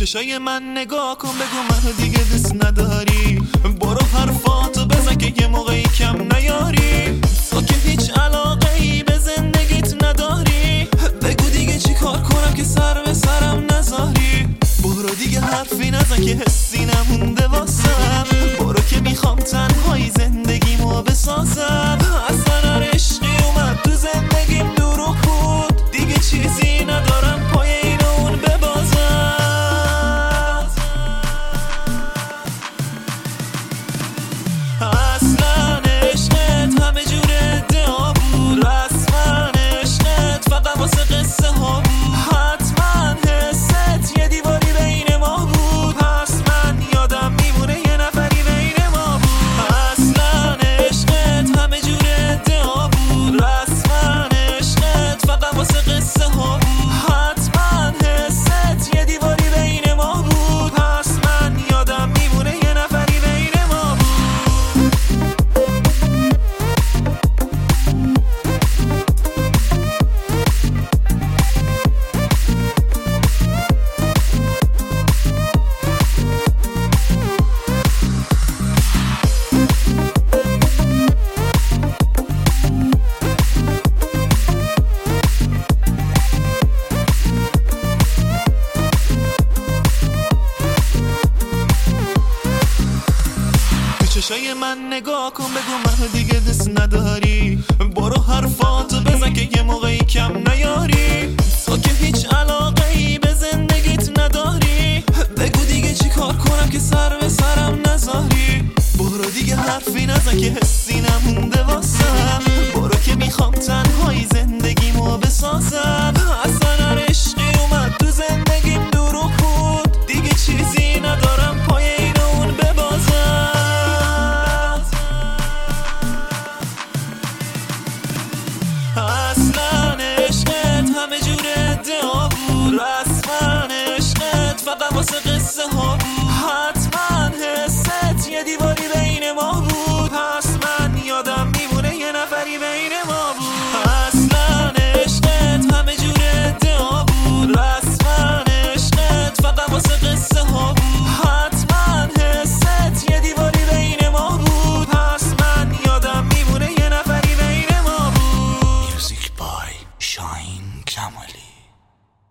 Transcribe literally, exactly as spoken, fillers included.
چشای من نگاه کن، بگو منو دیگه دوست نداری. برو حرفاتو بزن که یه موقعی کم نیاری. تو که هیچ علاقه ای به زندگیت نداری. بگو دیگه چی کار کنم که سر به سرم نذاری. برو دیگه حرفی نزن که حسی نمونده واسم. برو که میخوام تنهایی زندگیمو بسازم. اصلا هر عشقی اومد تو زندگیم دروغ بود. دیگه چیزی ندارم پای این و اون ببازم. اصلا عشقت همه جور ادعا بود. رسما عشقت فقط واسه قصه ها بود. حتما حست یه دیواری بین ما بود. پس من یادم میمونه یه نفری بین ما بود. اصلا عشقت همه جور ادعا بود. رسما عشقت فقط واسه قصه ها بود. حتما حست یه دیواری بین ما بود. پس من یادم میمونه یه نفری بین ما بود. چشای من نگاه کن، بگو منو دیگه دوست نداری. برو حرفاتو بزن که یه موقعی کم نیاری. تو که هیچ علاقه ای به زندگیت نداری. بگو دیگه چی کار کنم که سر به سرم نذاری. برو دیگه حرفی نزن که حس